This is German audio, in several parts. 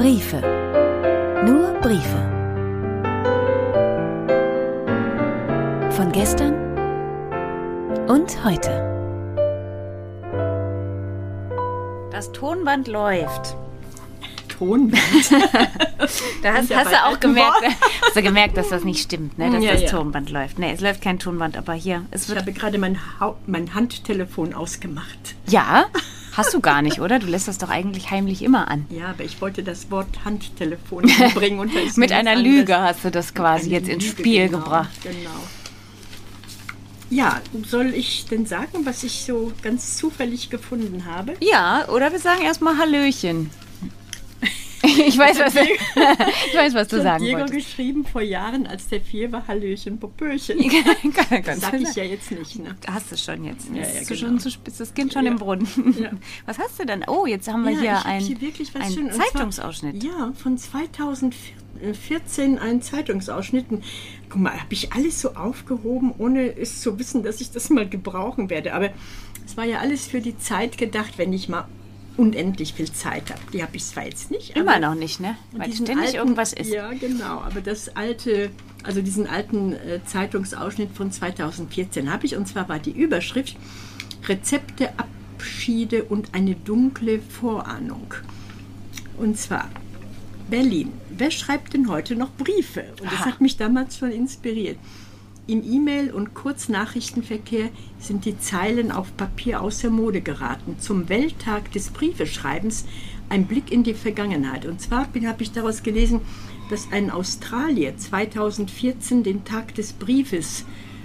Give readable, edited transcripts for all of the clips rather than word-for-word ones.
Briefe. Nur Briefe. Von gestern und heute. Das Tonband läuft. Tonband? Da hast du auch gemerkt, dass das nicht stimmt, ne? Dass das Tonband läuft. Ne, es läuft kein Tonband, aber hier. Ich habe gerade mein Handtelefon ausgemacht. Ja? Hast du gar nicht, oder? Du lässt das doch eigentlich heimlich immer an. Ja, aber ich wollte das Wort Handtelefon bringen. Und da ist mit einer Lüge hast du das quasi jetzt ins Spiel gebracht. Genau. Ja, soll ich denn sagen, was ich so ganz zufällig gefunden habe? Ja, oder wir sagen erstmal Hallöchen. Ich weiß, was du sagen Diego wolltest. Geschrieben vor Jahren, als der 4 war, Hallöchen, Popöchen. Das sag ich ja jetzt nicht, ne? Hast du schon jetzt. Ja, Ist genau. schon zu spitz, das Kind schon im Brunnen. Ja. Was hast du denn? Oh, jetzt haben wir hier einen Schönes. Zeitungsausschnitt. Ja, von 2014 ein Zeitungsausschnitt. Guck mal, habe ich alles so aufgehoben, ohne es zu wissen, dass ich das mal gebrauchen werde. Aber es war ja alles für die Zeit gedacht, wenn ich mal unendlich viel Zeit habe. Die habe ich zwar jetzt nicht. Immer noch nicht, ne? Weil ständig irgendwas ist. Ja, genau. Aber diesen alten Zeitungsausschnitt von 2014 habe ich. Und zwar war die Überschrift Rezepte, Abschiede und eine dunkle Vorahnung. Und zwar Berlin. Wer schreibt denn heute noch Briefe? Und das hat mich damals schon inspiriert. Im E-Mail- und Kurznachrichtenverkehr sind die Zeilen auf Papier außer Mode geraten. Zum Welttag des Briefeschreibens ein Blick in die Vergangenheit. Und zwar habe ich daraus gelesen, dass ein Australier 2014 den Tag des Briefes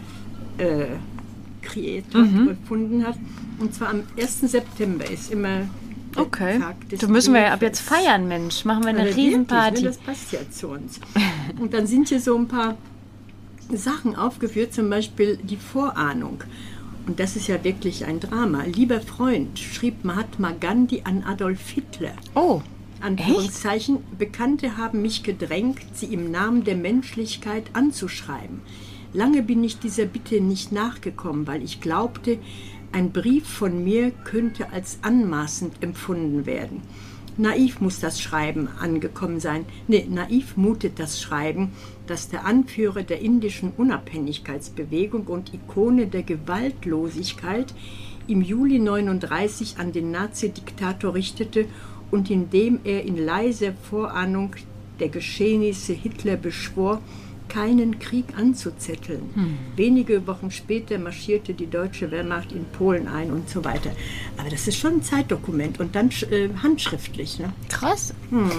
gefunden hat. Und zwar am 1. September ist immer der Tag des Du müssen wir Briefes. ab jetzt feiern, Mensch. Machen wir eine Wirklich, Riesenparty. ne? Das passt ja zu uns. Und dann sind hier so ein paar Sachen aufgeführt, zum Beispiel die Vorahnung. Und das ist ja wirklich ein Drama. Lieber Freund, schrieb Mahatma Gandhi an Adolf Hitler. Oh, Anführungszeichen, Bekannte haben mich gedrängt, sie im Namen der Menschlichkeit anzuschreiben. Lange bin ich dieser Bitte nicht nachgekommen, weil ich glaubte, ein Brief von mir könnte als anmaßend empfunden werden. Naiv muss das Schreiben angekommen sein. Naiv mutet das Schreiben, das der Anführer der indischen Unabhängigkeitsbewegung und Ikone der Gewaltlosigkeit im Juli 1939 an den Nazi-Diktator richtete und in dem er in leiser Vorahnung der Geschehnisse Hitler beschwor, keinen Krieg anzuzetteln. Wenige Wochen später marschierte die deutsche Wehrmacht in Polen ein und so weiter. Aber das ist schon ein Zeitdokument und dann handschriftlich. Ne? krass.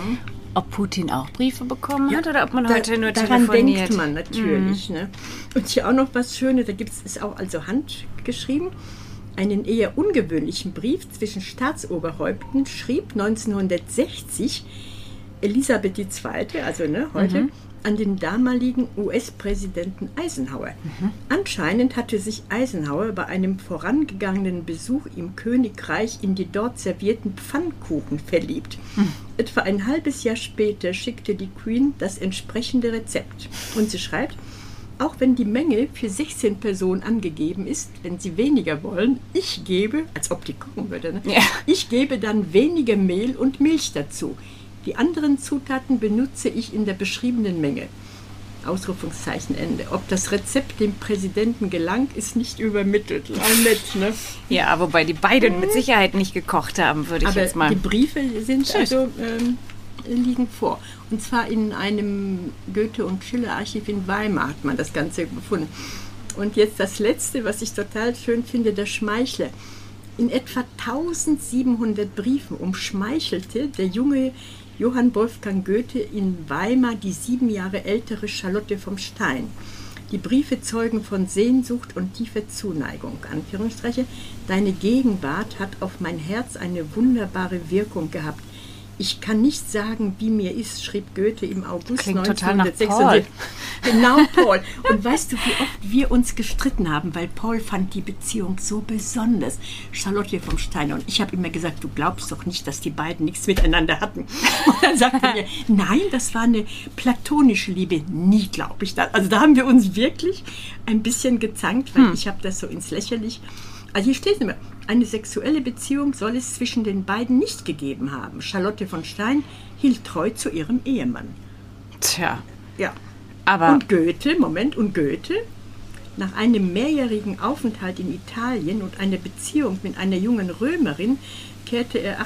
Ob Putin auch Briefe bekommen hat oder ob man heute nur daran telefoniert? denkt man natürlich. Ne? Und hier auch noch was Schönes, da gibt es auch also handgeschrieben, einen eher ungewöhnlichen Brief zwischen Staatsoberhäupten schrieb 1960 Elisabeth II., also heute, an den damaligen US-Präsidenten Eisenhower. Anscheinend hatte sich Eisenhower bei einem vorangegangenen Besuch im Königreich in die dort servierten Pfannkuchen verliebt. Etwa ein halbes Jahr später schickte die Queen das entsprechende Rezept. Und sie schreibt, auch wenn die Menge für 16 Personen angegeben ist, wenn sie weniger wollen, ich gebe, als ob die kochen würde, ne? Ja. Ich gebe dann weniger Mehl und Milch dazu. Die anderen Zutaten benutze ich in der beschriebenen Menge. Ausrufungszeichen Ende. Ob das Rezept dem Präsidenten gelang, ist nicht übermittelt. Auch nett, ne? Ja, wobei die beiden mit Sicherheit nicht gekocht haben, würde ich Aber jetzt mal. die Briefe sind liegen vor. Und zwar in einem Goethe- und Schiller-Archiv in Weimar hat man das Ganze gefunden. Und jetzt das Letzte, was ich total schön finde, der Schmeichler. In etwa 1700 Briefen umschmeichelte der junge Johann Wolfgang Goethe in Weimar die 7 Jahre ältere Charlotte vom Stein. Die Briefe zeugen von Sehnsucht und tiefer Zuneigung. Anführungsstriche, deine Gegenwart hat auf mein Herz eine wunderbare Wirkung gehabt. Ich kann nicht sagen, wie mir ist, schrieb Goethe im August Klingt 1976. total nach Paul. Genau, Paul. Und weißt du, wie oft wir uns gestritten haben, weil Paul fand die Beziehung so besonders. Charlotte vom Stein und ich habe immer gesagt, du glaubst doch nicht, dass die beiden nichts miteinander hatten. Und dann sagte er mir, nein, das war eine platonische Liebe. Nie glaube ich das. Also da haben wir uns wirklich ein bisschen gezankt, weil ich habe das so ins Lächerliche. Also hier steht es immer, Eine sexuelle Beziehung soll es zwischen den beiden nicht gegeben haben. Charlotte von Stein hielt treu zu ihrem Ehemann. Tja. Ja. Aber Und Goethe, nach einem mehrjährigen Aufenthalt in Italien und einer Beziehung mit einer jungen Römerin, kehrte er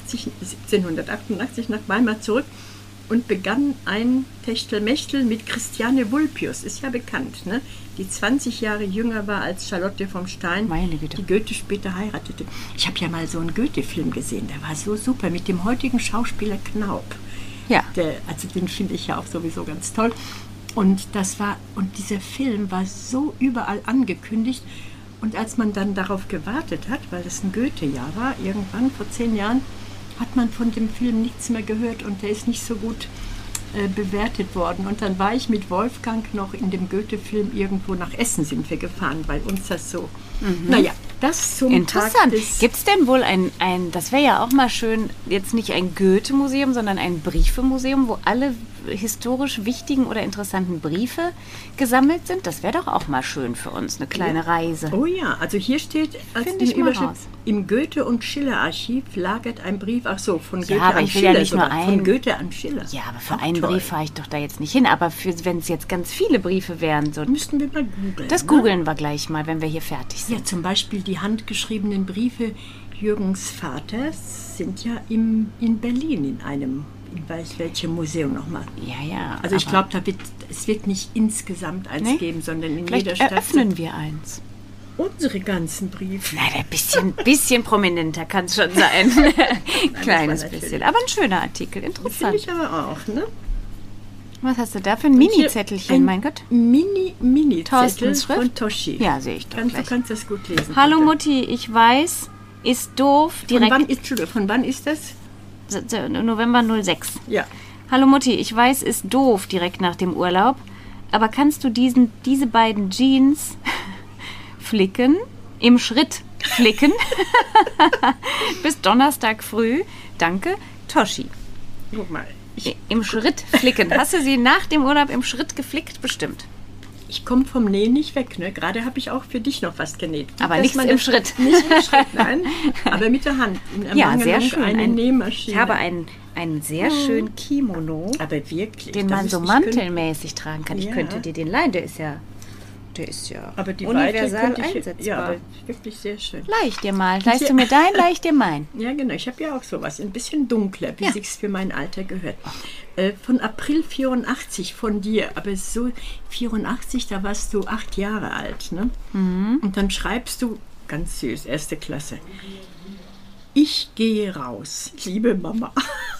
1788 nach Weimar zurück und begann ein Techtelmechtel mit Christiane Vulpius, ist ja bekannt, ne? Die 20 Jahre jünger war als Charlotte vom Stein, die Goethe später heiratete. Ich habe ja mal so einen Goethe-Film gesehen, der war so super, mit dem heutigen Schauspieler Knaub. ja. Also den finde ich ja auch sowieso ganz toll. Und dieser Film war so überall angekündigt. Und als man dann darauf gewartet hat, weil es ein Goethe-Jahr war, irgendwann vor 10 Jahren, hat man von dem Film nichts mehr gehört und der ist nicht so gut bewertet worden. Und dann war ich mit Wolfgang noch in dem Goethe-Film irgendwo nach Essen sind wir gefahren, weil uns das so... Naja, das zum Interessant. Tag des... Gibt es denn wohl das wäre ja auch mal schön, jetzt nicht ein Goethe-Museum, sondern ein Briefe-Museum, wo alle historisch wichtigen oder interessanten Briefe gesammelt sind? Das wäre doch auch mal schön für uns, eine kleine Reise. Oh ja, also hier steht als Überschrift, im Goethe- und Schiller-Archiv lagert ein Brief, von Goethe aber an ich will Schiller. Ja nicht nur Von Goethe an Schiller. Ja, aber für einen Brief fahre ich doch da jetzt nicht hin. Aber wenn es jetzt ganz viele Briefe wären, so müssten wir mal googeln. Das googeln wir gleich mal, wenn wir hier fertig sind. Ja, zum Beispiel die handgeschriebenen Briefe Jürgens Vaters sind ja in Berlin in einem, ich weiß welchem Museum nochmal. Ja. Also ich glaube, es wird nicht insgesamt eins geben, sondern in jeder Stadt. Eröffnen wir eins. Unsere ganzen Briefe. Nein, ein bisschen prominenter kann es schon sein. Kleines bisschen. Aber ein schöner Artikel, interessant. Finde ich aber auch, ne? Was hast du da für ein Mini-Zettelchen, mein Gott? Mini-Zettel von Toschi. Ja, sehe ich doch gleich. Du kannst das gut lesen. Hallo Mutti, ich weiß, ist doof. Von wann ist das? November 06. Ja. Hallo Mutti, ich weiß, ist doof direkt nach dem Urlaub, aber kannst du diese beiden Jeans flicken, im Schritt flicken, bis Donnerstag früh? Danke, Toschi. Guck mal. Im Schritt flicken. Hast du sie nach dem Urlaub im Schritt geflickt? Bestimmt. Ich komme vom Nähen nicht weg, ne? Gerade habe ich auch für dich noch was genäht. Aber nichts im Schritt. Nicht im Schritt, nein. Aber mit der Hand. Ja, sehr schön. Eine Nähmaschine. Ich habe einen sehr schönen Kimono. Aber wirklich. Den man so mantelmäßig tragen kann. Ich könnte dir den leihen, der ist ja aber die universal einsetzbar. Ja, aber wirklich sehr schön. Leih ich dir mal. Leihst du mir dein, leih ich dir mein. Ja, genau. Ich habe ja auch sowas. Ein bisschen dunkler, wie sich's für mein Alter gehört. Von April 84 von dir. Aber so 84, da warst du 8 Jahre alt, ne? Mhm. Und dann schreibst du, ganz süß, 1. Klasse. Ich gehe raus, liebe Mama.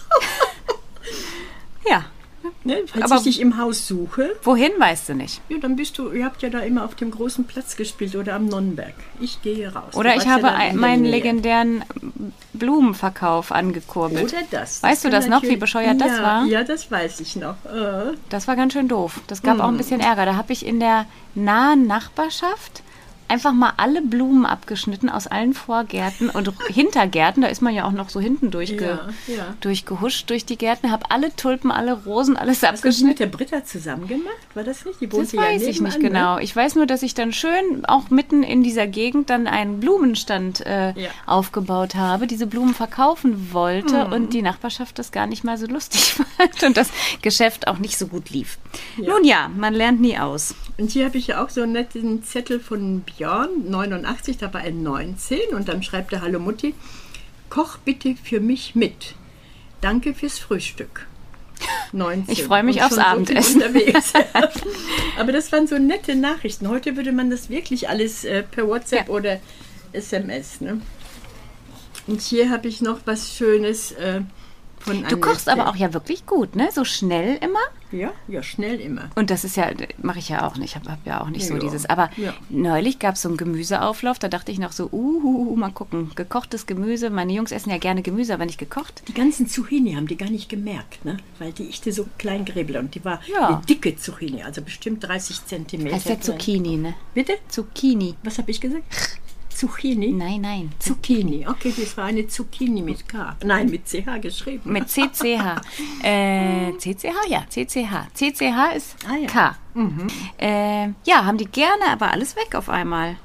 Ja. Ne, falls ich dich im Haus suche. Wohin, weißt du nicht. Ja, dann ihr habt ja da immer auf dem großen Platz gespielt oder am Nonnenberg. Ich gehe raus. Oder ich habe meinen legendären Blumenverkauf angekurbelt. Oder das. Weißt du das noch, wie bescheuert das war? Ja, das weiß ich noch. Das war ganz schön doof. Das gab auch ein bisschen Ärger. Da habe ich in der nahen Nachbarschaft einfach mal alle Blumen abgeschnitten aus allen Vorgärten und Hintergärten. Da ist man ja auch noch so hinten durchgehuscht durch die Gärten. Habe alle Tulpen, alle Rosen, alles abgeschnitten. Hast du mit der Britta zusammen gemacht? War das nicht? Die das weiß ich nicht genau. Ne? Ich weiß nur, dass ich dann schön auch mitten in dieser Gegend dann einen Blumenstand aufgebaut habe, diese Blumen verkaufen wollte und die Nachbarschaft das gar nicht mal so lustig fand und das Geschäft auch nicht so gut lief. Ja. Nun ja, man lernt nie aus. Und hier habe ich ja auch so einen netten Zettel von Björn, 89, da war er 19 und dann schreibt er: Hallo Mutti, koch bitte für mich mit. Danke fürs Frühstück. 19. Ich freue mich aufs Abendessen. So aber das waren so nette Nachrichten. Heute würde man das wirklich alles per WhatsApp oder SMS. Ne? Und hier habe ich noch was Schönes von Annette. Du kochst aber auch ja wirklich gut, ne? So schnell immer. Ja, schnell immer. Und das ist ja, mache ich ja auch nicht. Ich habe ja auch nicht so dieses. Aber neulich gab es so einen Gemüseauflauf, da dachte ich noch so, mal gucken, gekochtes Gemüse. Meine Jungs essen ja gerne Gemüse, aber nicht gekocht. Die ganzen Zucchini haben die gar nicht gemerkt, ne? Weil ich die so klein gräbel und die war eine dicke Zucchini, also bestimmt 30 Zentimeter. Das ist ja Zucchini, ne? Bitte? Zucchini. Was habe ich gesagt? Zucchini? Nein. Zucchini. Okay, das war eine Zucchini mit K. Nein, mit CH geschrieben. Mit CCH. CCH? Ja, CCH. CCH ist K. Mhm. Ja, haben die gerne, aber alles weg auf einmal.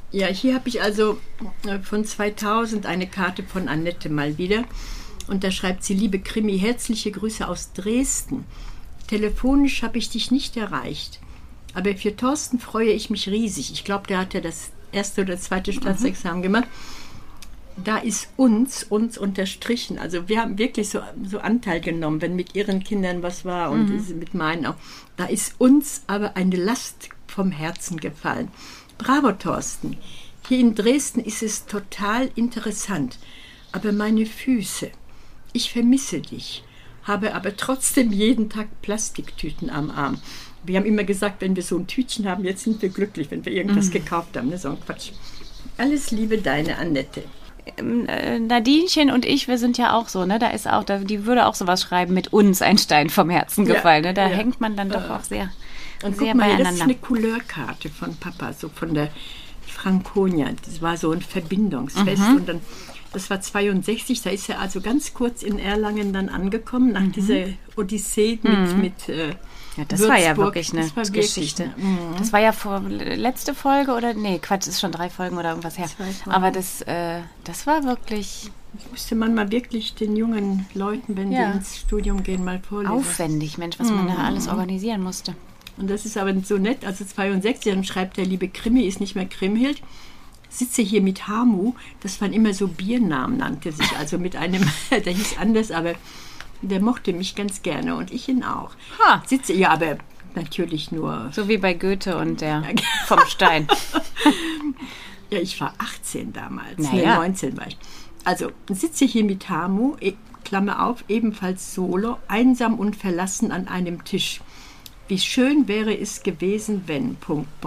Ja, hier habe ich also von 2000 eine Karte von Annette mal wieder. Und da schreibt sie: Liebe Krimi, herzliche Grüße aus Dresden. Telefonisch habe ich dich nicht erreicht. Aber für Thorsten freue ich mich riesig. Ich glaube, der hat ja das erste oder zweite Staatsexamen gemacht. Da ist uns unterstrichen. Also wir haben wirklich so Anteil genommen, wenn mit ihren Kindern was war und mit meinen auch. Da ist uns aber eine Last vom Herzen gefallen. Bravo, Thorsten. Hier in Dresden ist es total interessant. Aber meine Füße, ich vermisse dich, habe aber trotzdem jeden Tag Plastiktüten am Arm. Wir haben immer gesagt, wenn wir so ein Tütchen haben, jetzt sind wir glücklich, wenn wir irgendwas gekauft haben. Ne? So ein Quatsch. Alles Liebe, deine Annette. Nadinchen und ich, wir sind ja auch so, ne? Da ist auch, die würde auch sowas schreiben, mit uns ein Stein vom Herzen gefallen. Ne? Da hängt man dann doch auch sehr, und sehr guck mal, beieinander. das ist eine Couleurkarte von Papa, so von der Franconia. Das war so ein Verbindungsfest. Und dann, das war 62, da ist er also ganz kurz in Erlangen dann angekommen, nach dieser Odyssee mit ja, das Würzburg. war ja wirklich eine Wirklich, Geschichte. Das war ja letzte Folge oder, nee, Quatsch, ist schon 3 Folgen oder irgendwas her. Aber das war wirklich... Das müsste man mal wirklich den jungen Leuten, wenn die ins Studium gehen, mal vorlesen. Aufwendig, Mensch, was man da alles organisieren musste. Und das ist aber so nett, also 62, dann schreibt der liebe Krimi, ist nicht mehr Krimhild, sitze hier mit Hamu, das waren immer so Biernamen, nannte sich, also mit einem, der hieß anders, aber der mochte mich ganz gerne und ich ihn auch. Sitze, ja, aber natürlich nur... So wie bei Goethe und der vom Stein. Ja, ich war 18 damals, naja. 19 war ich. Also, sitze hier mit Hamu, Klammer auf, ebenfalls solo, einsam und verlassen an einem Tisch. Wie schön wäre es gewesen, wenn... ...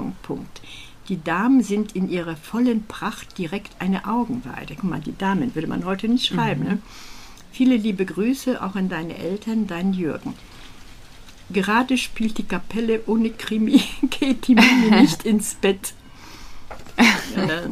Die Damen sind in ihrer vollen Pracht direkt eine Augenweide. Guck mal, die Damen würde man heute nicht schreiben. Ne? Viele liebe Grüße auch an deine Eltern, dein Jürgen. Gerade spielt die Kapelle ohne Krimi, geht die Mimi nicht ins Bett. Ja,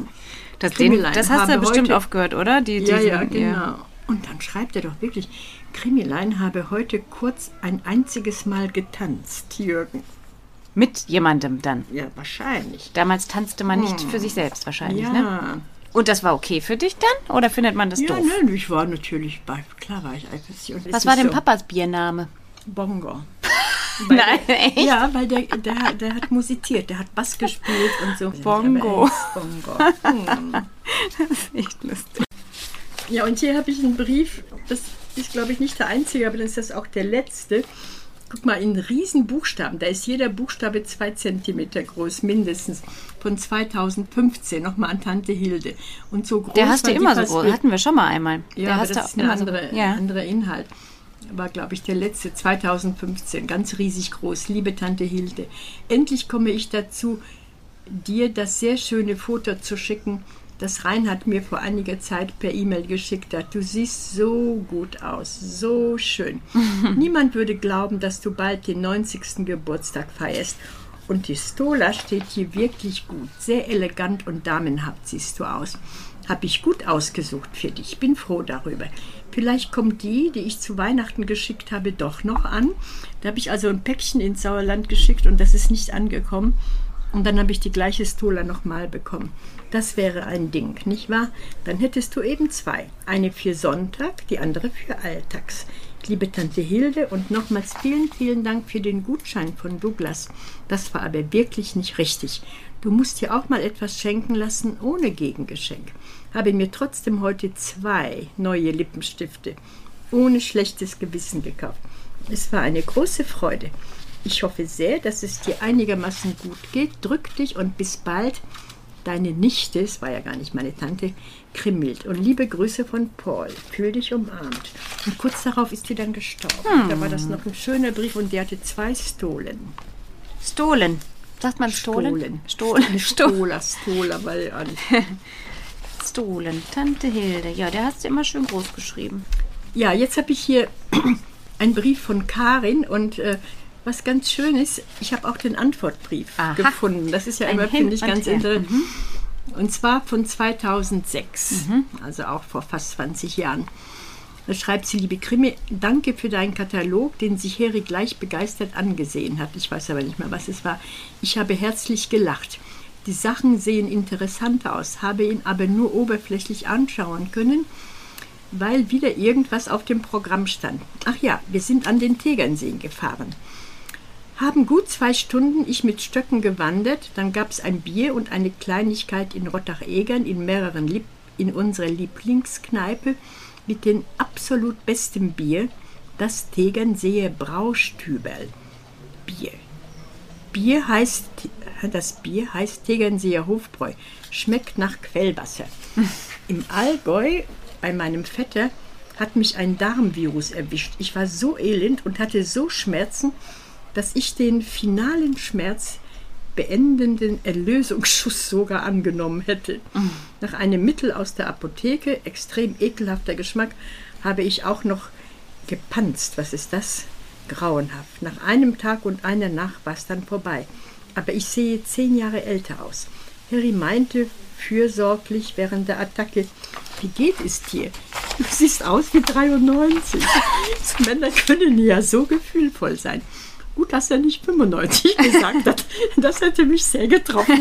das hast du bestimmt oft gehört, oder? Ja, genau. Und dann schreibt er doch wirklich, Krimilein habe heute kurz ein einziges Mal getanzt, Jürgen. Mit jemandem dann? Ja, wahrscheinlich. Damals tanzte man nicht für sich selbst wahrscheinlich, ja. Ne? Und das war okay für dich dann? Oder findet man das doof? Ja, nein, ich war natürlich, klar war ich eifersüchtig. Was war denn Papas Biername? Bongo. Nein, echt? Ja, weil der hat musiziert, der hat Bass gespielt und so. Bongo. Bongo. Das ist echt lustig. Ja, und hier habe ich einen Brief, das ist, glaube ich, nicht der einzige, aber das ist auch der letzte. Guck mal, in Riesenbuchstaben, da ist jeder Buchstabe 2 Zentimeter groß, mindestens, von 2015, nochmal an Tante Hilde. Und so groß. Der hast du immer so groß, hatten wir schon mal einmal. Ja, aber das ist ein anderer Inhalt. War, glaube ich, der letzte, 2015, ganz riesig groß. Liebe Tante Hilde, endlich komme ich dazu, dir das sehr schöne Foto zu schicken, das Reinhard mir vor einiger Zeit per E-Mail geschickt hat. Du siehst so gut aus, so schön. Niemand würde glauben, dass du bald den 90. Geburtstag feierst. Und die Stola steht hier wirklich gut, sehr elegant und damenhaft siehst du aus. Habe ich gut ausgesucht für dich, bin froh darüber. Vielleicht kommt die ich zu Weihnachten geschickt habe, doch noch an. Da habe ich also ein Päckchen ins Sauerland geschickt und das ist nicht angekommen. Und dann habe ich die gleiche Stola nochmal bekommen. Das wäre ein Ding, nicht wahr? Dann hättest du eben 2. Eine für Sonntag, die andere für Alltags. Liebe Tante Hilde und nochmals vielen, vielen Dank für den Gutschein von Douglas. Das war aber wirklich nicht richtig. Du musst dir auch mal etwas schenken lassen ohne Gegengeschenk. Habe mir trotzdem heute 2 neue Lippenstifte ohne schlechtes Gewissen gekauft. Es war eine große Freude. Ich hoffe sehr, dass es dir einigermaßen gut geht. Drück dich und bis bald. Deine Nichte, es war ja gar nicht meine Tante, Krimhild. Und liebe Grüße von Paul. Fühl dich umarmt. Und kurz darauf ist sie dann gestorben. Da war das noch ein schöner Brief und die hatte 2 Stolen. Stolen. Sagt man Stolen? Stola, weil ja nicht. Stolen. Tante Hilde. Ja, der hast du immer schön groß geschrieben. Ja, jetzt habe ich hier einen Brief von Karin und was ganz schön ist, ich habe auch den Antwortbrief gefunden. Das ist ja immer, finde ich, ganz interessant. Und zwar von 2006, also auch vor fast 20 Jahren. Da schreibt sie, liebe Krimi, danke für deinen Katalog, den sich Heri gleich begeistert angesehen hat. Ich weiß aber nicht mehr, was es war. Ich habe herzlich gelacht. Die Sachen sehen interessant aus, habe ihn aber nur oberflächlich anschauen können, weil wieder irgendwas auf dem Programm stand. Ach ja, wir sind an den Tegernsee gefahren. Haben gut 2 Stunden ich mit Stöcken gewandert, dann gab es ein Bier und eine Kleinigkeit in Rottach-Egern in unserer Lieblingskneipe mit dem absolut besten Bier, das Tegernseer Braustüberl. Das Bier heißt Tegernseer Hofbräu, schmeckt nach Quellwasser. Im Allgäu, bei meinem Vetter, hat mich ein Darmvirus erwischt. Ich war so elend und hatte so Schmerzen, dass ich den finalen Schmerz beendenden Erlösungsschuss sogar angenommen hätte. Nach einem Mittel aus der Apotheke, extrem ekelhafter Geschmack, habe ich auch noch gepanzt. Was ist das? Grauenhaft. Nach einem Tag und einer Nacht war es dann vorbei. Aber ich sehe 10 Jahre älter aus. Harry meinte fürsorglich während der Attacke: Wie geht es dir? Du siehst aus wie 93. Männer können ja so gefühlvoll sein. Gut, dass er nicht 95 gesagt hat. Das hätte mich sehr getroffen.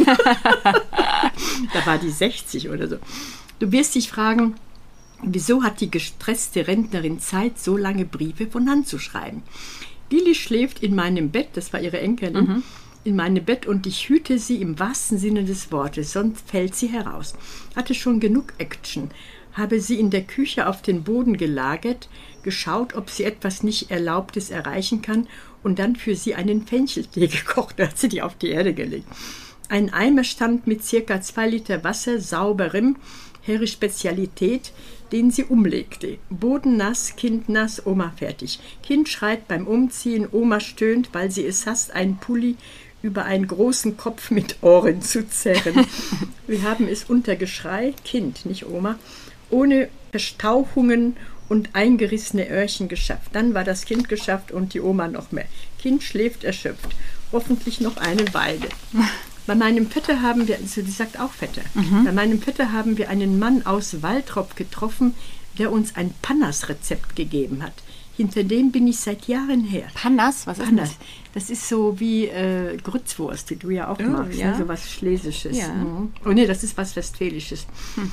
Da war die 60 oder so. Du wirst dich fragen, wieso hat die gestresste Rentnerin Zeit, so lange Briefe von Hand zu schreiben? Lilli schläft in meinem Bett, das war ihre Enkelin, in meinem Bett und ich hüte sie im wahrsten Sinne des Wortes, sonst fällt sie heraus. Hatte schon genug Action, habe sie in der Küche auf den Boden gelagert, geschaut, ob sie etwas nicht Erlaubtes erreichen kann und dann für sie einen Fencheltee gekocht, da hat sie die auf die Erde gelegt. Ein Eimer stand mit ca. 2 Liter Wasser, sauberem, Harrys Spezialität, den sie umlegte. Boden nass, Kind nass, Oma fertig. Kind schreit beim Umziehen, Oma stöhnt, weil sie es hasst, einen Pulli über einen großen Kopf mit Ohren zu zerren. Wir haben es unter Geschrei, Kind, nicht Oma, ohne Verstauchungen und eingerissene Öhrchen geschafft. Dann war das Kind geschafft und die Oma noch mehr. Kind schläft erschöpft. Hoffentlich noch eine Weile. Bei meinem Vetter haben wir, also die sagt auch Vetter, bei meinem Vetter haben wir einen Mann aus Waltrop getroffen, der uns ein Pannas-Rezept gegeben hat. Hinter dem bin ich seit Jahren her. Pannas? Was ist Pannas. das? Das ist so wie Grützwurst, die du ja auch magst, ja. ne? So was Schlesisches. Ja. Oh nee, das ist was Westfälisches.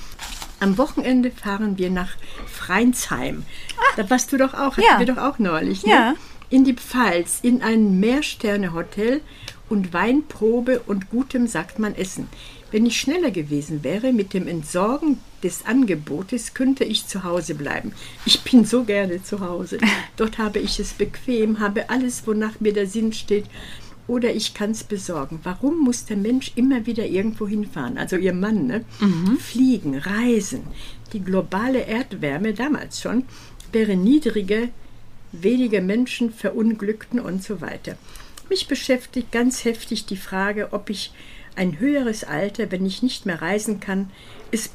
Am Wochenende fahren wir nach Freinsheim. Da warst du doch auch, hatten wir doch auch neulich. Ne? Ja. In die Pfalz, in ein Mehrsterne-Hotel und Weinprobe und gutem, sagt man, Essen. Wenn ich schneller gewesen wäre mit dem Entsorgen des Angebotes, könnte ich zu Hause bleiben. Ich bin so gerne zu Hause. Dort habe ich es bequem, habe alles, wonach mir der Sinn steht. Oder ich kann es besorgen. Warum muss der Mensch immer wieder irgendwo hinfahren? Also ihr Mann, ne? Fliegen, reisen. Die globale Erdwärme, damals schon, wäre niedriger, weniger Menschen verunglückten und so weiter. Mich beschäftigt ganz heftig die Frage, ob ich ein höheres Alter, wenn ich nicht mehr reisen kann, es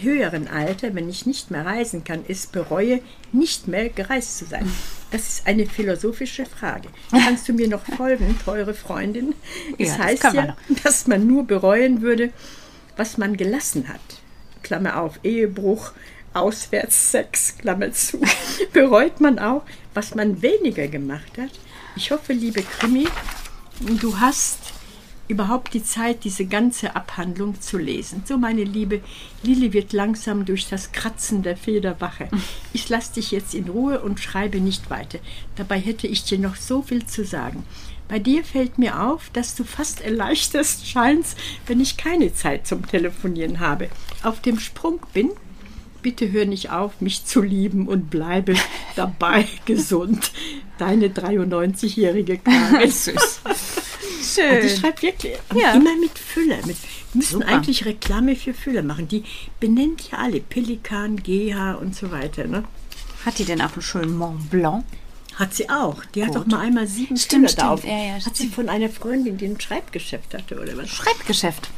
bereue, nicht mehr gereist zu sein. Das ist eine philosophische Frage. Kannst du mir noch folgen, teure Freundin? Es heißt ja, dass man nur bereuen würde, was man gelassen hat. Klammer auf, Ehebruch, Auswärtssex, Klammer zu. Bereut man auch, was man weniger gemacht hat? Ich hoffe, liebe Krimi, du hast überhaupt die Zeit, diese ganze Abhandlung zu lesen. So, meine Liebe, Lilli wird langsam durch das Kratzen der Feder wache. Ich lasse dich jetzt in Ruhe und schreibe nicht weiter. Dabei hätte ich dir noch so viel zu sagen. Bei dir fällt mir auf, dass du fast erleichtert scheinst, wenn ich keine Zeit zum Telefonieren habe. Auf dem Sprung bin. Bitte hör nicht auf, mich zu lieben und bleibe dabei gesund. Deine 93-jährige Karin. Süß. Schön. Also ich schreibe wirklich immer mit Füller. Wir müssen eigentlich Reklame für Füller machen. Die benennt ja alle. Pelikan, GH und so weiter. Ne? Hat die denn auch einen schönen Mont Blanc? Hat sie auch. Die hat doch mal einmal 7 Stimmt, Füller drauf. Ja, hat sie von einer Freundin, die ein Schreibgeschäft hatte, oder was? Schreibgeschäft.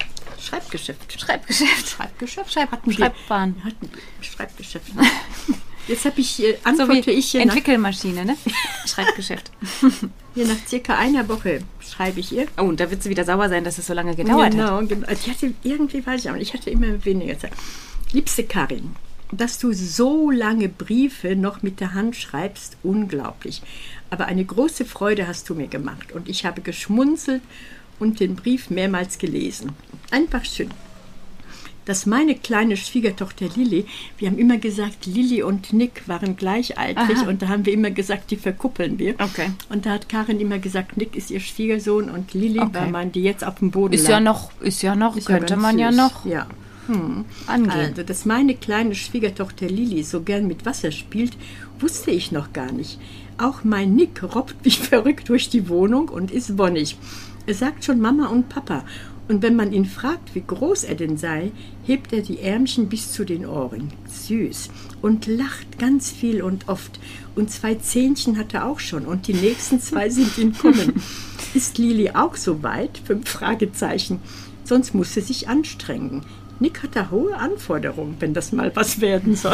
Schreibwaren. Schreibgeschäft. Jetzt habe ich, antworte so wie ich hier Entwickelmaschine, ne? Schreibgeschäft. Hier nach circa einer Woche schreibe ich ihr. Oh, und da wird sie wieder sauer sein, dass es so lange gedauert hat. Genau. Die hatte irgendwie, weiß ich auch nicht, ich hatte immer weniger Zeit. Liebste Karin, dass du so lange Briefe noch mit der Hand schreibst, unglaublich. Aber eine große Freude hast du mir gemacht und ich habe geschmunzelt und den Brief mehrmals gelesen. Einfach schön. Dass meine kleine Schwiegertochter Lilly, wir haben immer gesagt, Lilly und Nick waren gleichaltrig. Aha. Und da haben wir immer gesagt, die verkuppeln wir. Okay. Und da hat Karin immer gesagt, Nick ist ihr Schwiegersohn und Lilly war man, die jetzt auf dem Boden Ist lag. ja noch, könnte man ja süß. noch Ja. angehen. Also, dass meine kleine Schwiegertochter Lilly so gern mit Wasser spielt, wusste ich noch gar nicht. Auch mein Nick robbt wie verrückt durch die Wohnung und ist wonnig. Er sagt schon Mama und Papa. Und wenn man ihn fragt, wie groß er denn sei, hebt er die Ärmchen bis zu den Ohren. Süß. Und lacht ganz viel und oft. Und 2 Zähnchen hat er auch schon. Und die nächsten 2 sind in Kommen. Ist Lili auch so weit? 5 Fragezeichen. Sonst muss sie sich anstrengen. Nick hat da hohe Anforderungen, wenn das mal was werden soll.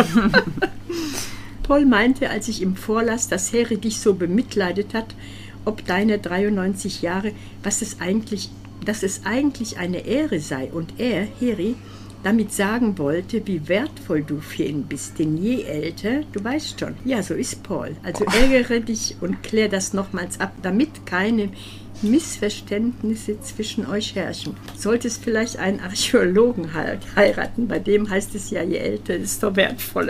Paul meinte, als ich ihm vorlas, dass Harry dich so bemitleidet hat, ob deine 93 Jahre, dass es eigentlich eine Ehre sei und er, Harry, damit sagen wollte, wie wertvoll du für ihn bist. Denn je älter, du weißt schon, ja, so ist Paul. Also ärgere dich und klär das nochmals ab, damit keine Missverständnisse zwischen euch herrschen. Solltest vielleicht einen Archäologen heiraten, bei dem heißt es ja, je älter, desto wertvoller.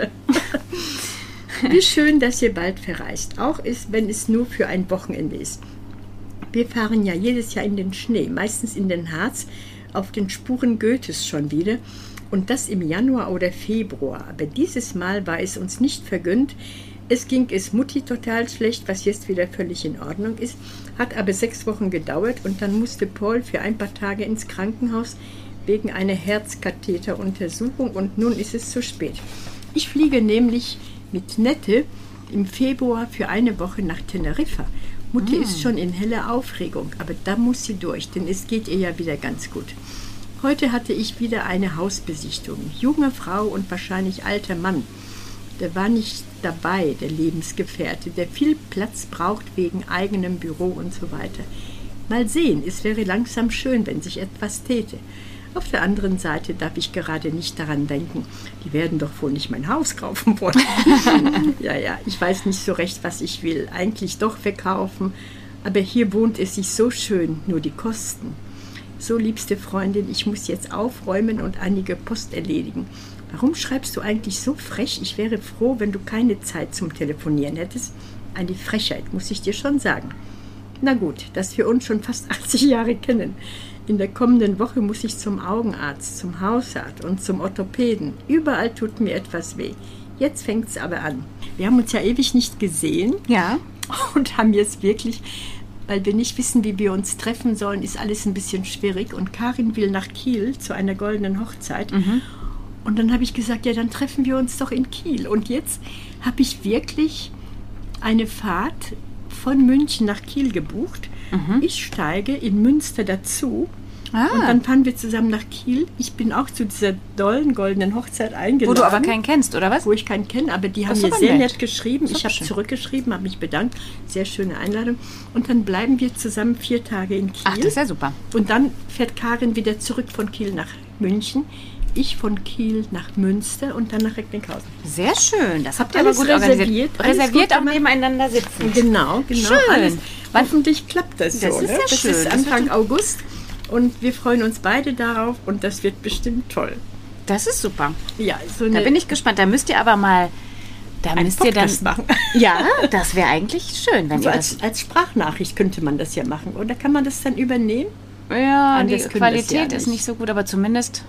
Wie schön, dass ihr bald verreist, auch wenn es nur für ein Wochenende ist. Wir fahren ja jedes Jahr in den Schnee, meistens in den Harz, auf den Spuren Goethes schon wieder und das im Januar oder Februar. Aber dieses Mal war es uns nicht vergönnt. Es ging es Mutti total schlecht, was jetzt wieder völlig in Ordnung ist, hat aber 6 Wochen gedauert und dann musste Paul für ein paar Tage ins Krankenhaus wegen einer Herzkatheteruntersuchung und nun ist es zu spät. Ich fliege nämlich mit Nette im Februar für eine Woche nach Teneriffa. Mutti ist schon in heller Aufregung, aber da muss sie durch, denn es geht ihr ja wieder ganz gut. Heute hatte ich wieder eine Hausbesichtigung. Junge Frau und wahrscheinlich alter Mann. Der war nicht dabei, der Lebensgefährte, der viel Platz braucht wegen eigenem Büro und so weiter. Mal sehen, es wäre langsam schön, wenn sich etwas täte. Auf der anderen Seite darf ich gerade nicht daran denken, die werden doch wohl nicht mein Haus kaufen wollen. Ja, ich weiß nicht so recht, was ich will. Eigentlich doch verkaufen, aber hier wohnt es sich so schön, nur die Kosten. So, liebste Freundin, ich muss jetzt aufräumen und einige Post erledigen. Warum schreibst du eigentlich so frech? Ich wäre froh, wenn du keine Zeit zum Telefonieren hättest. Eine Frechheit, muss ich dir schon sagen. Na gut, dass wir uns schon fast 80 Jahre kennen. In der kommenden Woche muss ich zum Augenarzt, zum Hausarzt und zum Orthopäden. Überall tut mir etwas weh. Jetzt fängt es aber an. Wir haben uns ja ewig nicht gesehen. Ja. Und haben jetzt wirklich, weil wir nicht wissen, wie wir uns treffen sollen, ist alles ein bisschen schwierig. Und Karin will nach Kiel zu einer goldenen Hochzeit. Und dann habe ich gesagt, ja, dann treffen wir uns doch in Kiel. Und jetzt habe ich wirklich eine Fahrt von München nach Kiel gebucht. Ich steige in Münster dazu und dann fahren wir zusammen nach Kiel. Ich bin auch zu dieser dollen goldenen Hochzeit eingeladen. Wo du aber keinen kennst, oder was? Wo ich keinen kenne, aber die haben mir sehr nett geschrieben. Ich habe zurückgeschrieben, habe mich bedankt. Sehr schöne Einladung. Und dann bleiben wir zusammen 4 Tage in Kiel. Ach, das ist ja super. Und dann fährt Karin wieder zurück von Kiel nach München. Ich von Kiel nach Münster und dann nach Recklinghausen. Sehr schön. Das habt ihr Alles aber gut organisiert. reserviert. Reserviert auch nebeneinander sitzen. Genau. Schön. Alles. Hoffentlich klappt das so. Das ist ja das schön. ist Anfang August und wir freuen uns beide darauf und das wird bestimmt toll. Das ist super. Ja, so Da bin ich gespannt. Da müsst ihr aber mal... Da müsst ihr dann machen. Ja, das wäre eigentlich schön, wenn Also ihr das... als Sprachnachricht könnte man das ja machen. Oder kann man das dann übernehmen? Ja, die Anders können wir es ja Qualität ist nicht so gut, aber zumindest...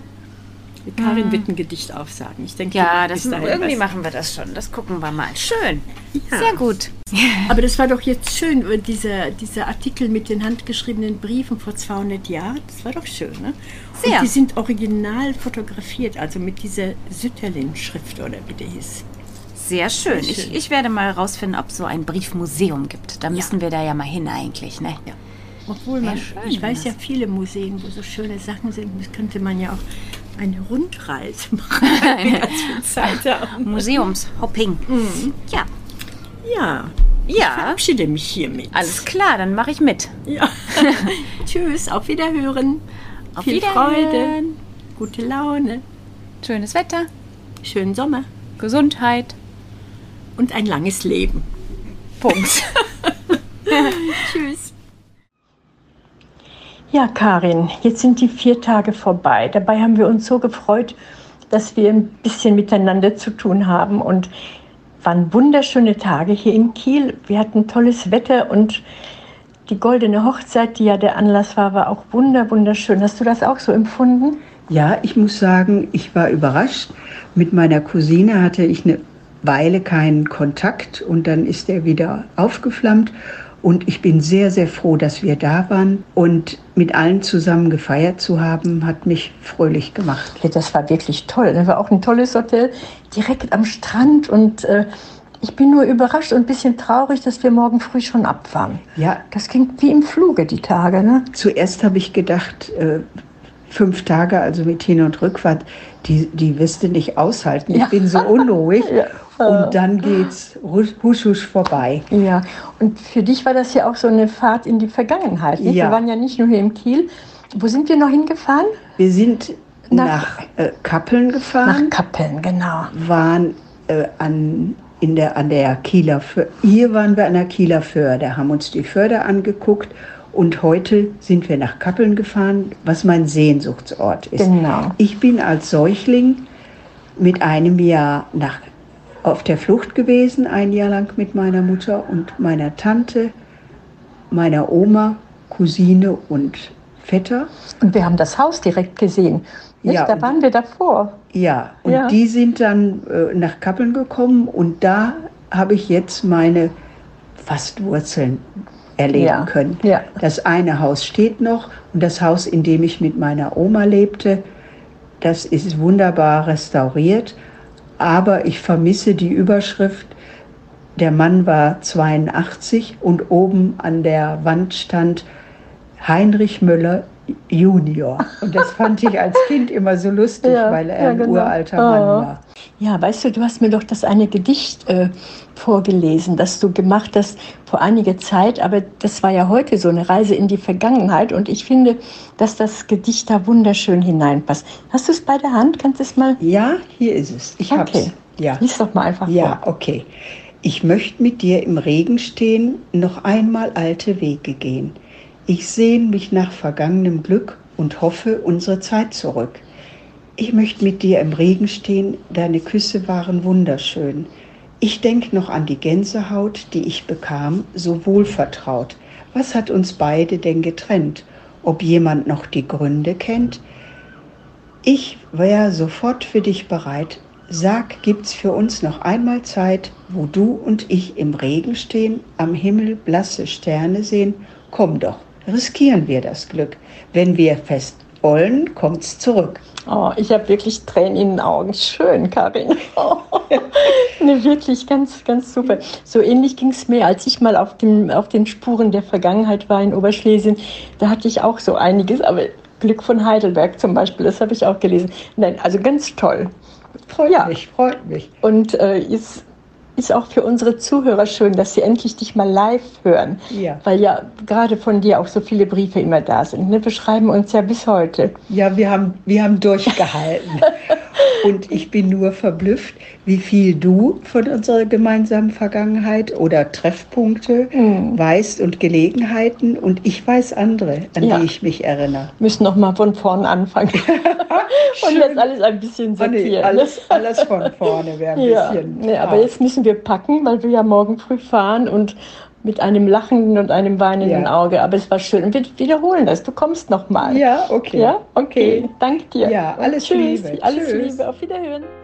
Karin wird ein Gedicht aufsagen. Ich denke, Ja, bis das, dahin irgendwie was. machen wir das schon. Das gucken wir mal. Schön. Ja. Sehr gut. Aber das war doch jetzt schön, dieser Artikel mit den handgeschriebenen Briefen vor 200 Jahren. Das war doch schön, ne? Sehr. Und die sind original fotografiert, also mit dieser Sütterlin-Schrift oder wie der hieß. Sehr schön. Sehr schön. Ich werde mal rausfinden, ob es so ein Briefmuseum gibt. Da müssen wir da ja mal hin eigentlich, ne? Ja. Obwohl man, schön, ich wenn weiß ja das- viele Museen, wo so schöne Sachen sind. Das könnte man ja auch eine Rundreise machen. wenn wir ganz viel Zeit haben. Museumshopping. Ja. Ja. Ich Ja. verabschiede mich hiermit. Alles klar, dann mache ich mit. Ja. Tschüss, auf Wiederhören. Auf Viel Wiederhören. Freude, gute Laune, Schönes Wetter, schönen Sommer Gesundheit. und ein langes Leben. Punkt. Tschüss. Ja, Karin, jetzt sind die 4 Tage vorbei. Dabei haben wir uns so gefreut, dass wir ein bisschen miteinander zu tun haben und waren wunderschöne Tage hier in Kiel. Wir hatten tolles Wetter und die goldene Hochzeit, die ja der Anlass war, war auch wunderschön. Hast du das auch so empfunden? Ja, ich muss sagen, ich war überrascht. Mit meiner Cousine hatte ich eine Weile keinen Kontakt und dann ist er wieder aufgeflammt. Und ich bin sehr, sehr froh, dass wir da waren. Und mit allen zusammen gefeiert zu haben, hat mich fröhlich gemacht. Ja, das war wirklich toll. Das war auch ein tolles Hotel, direkt am Strand. Und ich bin nur überrascht und ein bisschen traurig, dass wir morgen früh schon abfahren. Ja. Das ging wie im Fluge, die Tage, ne? Zuerst habe ich gedacht, 5 Tage, also mit Hin- und Rückfahrt, die wirst du nicht aushalten. Ich bin so unruhig. Ja. Und dann geht's husch, husch vorbei. Ja, und für dich war das ja auch so eine Fahrt in die Vergangenheit. Nicht? Ja. Wir waren ja nicht nur hier in Kiel. Wo sind wir noch hingefahren? Wir sind nach Kappeln gefahren. Nach Kappeln, genau. Waren an der Kieler Förde. Hier waren wir an der Kieler Förde, haben uns die Förde angeguckt. Und heute sind wir nach Kappeln gefahren, was mein Sehnsuchtsort ist. Genau. Ich bin als Säugling mit einem Jahr auf der Flucht gewesen, 1 Jahr lang mit meiner Mutter und meiner Tante, meiner Oma, Cousine und Vetter. Und wir haben das Haus direkt gesehen. Nicht? Ja, Da waren wir davor. Ja, und Ja. die sind dann nach Kappeln gekommen und da habe ich jetzt meine fast Wurzeln erleben können. Ja. Das eine Haus steht noch und das Haus, in dem ich mit meiner Oma lebte, das ist wunderbar restauriert. Aber ich vermisse die Überschrift, der Mann war 82 und oben an der Wand stand Heinrich Müller Junior. Und das fand ich als Kind immer so lustig, weil er ein uralter Mann war. Ja, weißt du hast mir doch das eine Gedicht vorgelesen, das du gemacht hast vor einiger Zeit, aber das war ja heute so eine Reise in die Vergangenheit und ich finde, dass das Gedicht da wunderschön hineinpasst. Hast du es bei der Hand? Kannst du es mal? Ja, hier ist es. Ich hab's. Okay. Ja. Lies doch mal einfach Ja, vor. okay. Ich möchte mit dir im Regen stehen, noch einmal alte Wege gehen. Ich sehne mich nach vergangenem Glück und hoffe unsere Zeit zurück. Ich möchte mit dir im Regen stehen, deine Küsse waren wunderschön. Ich denk noch an die Gänsehaut, die ich bekam, so wohlvertraut. Was hat uns beide denn getrennt? Ob jemand noch die Gründe kennt? Ich wär sofort für dich bereit. Sag, gibt's für uns noch einmal Zeit, wo du und ich im Regen stehen, am Himmel blasse Sterne sehen? Komm doch, riskieren wir das Glück. Wenn wir fest wollen, kommt's zurück. Oh, ich habe wirklich Tränen in den Augen. Schön, Karin. Oh. Ne, wirklich ganz, ganz super. So ähnlich ging es mir, als ich mal auf den Spuren der Vergangenheit war in Oberschlesien. Da hatte ich auch so einiges, aber Glück von Heidelberg zum Beispiel, das habe ich auch gelesen. Nein, also ganz toll. Freut mich. Und ist auch für unsere Zuhörer schön, dass sie endlich dich mal live hören. Ja. Weil ja gerade von dir auch so viele Briefe immer da sind. Ne? Wir schreiben uns ja bis heute. Ja, wir haben durchgehalten. Und ich bin nur verblüfft, wie viel du von unserer gemeinsamen Vergangenheit oder Treffpunkte weißt und Gelegenheiten. Und ich weiß andere, an die ich mich erinnere. Müssen noch mal von vorn anfangen. Und jetzt alles ein bisschen sortieren. Nee, alles von vorne wäre ein bisschen. Nee, aber jetzt müssen wir packen, weil wir ja morgen früh fahren und mit einem lachenden und einem weinenden Auge. Aber es war schön. Und wir wiederholen das. Du kommst noch mal. Ja, okay. Ja, okay. Danke dir. Ja, alles Tschüss. Liebe. Alles Tschüss. Liebe. Auf Wiederhören.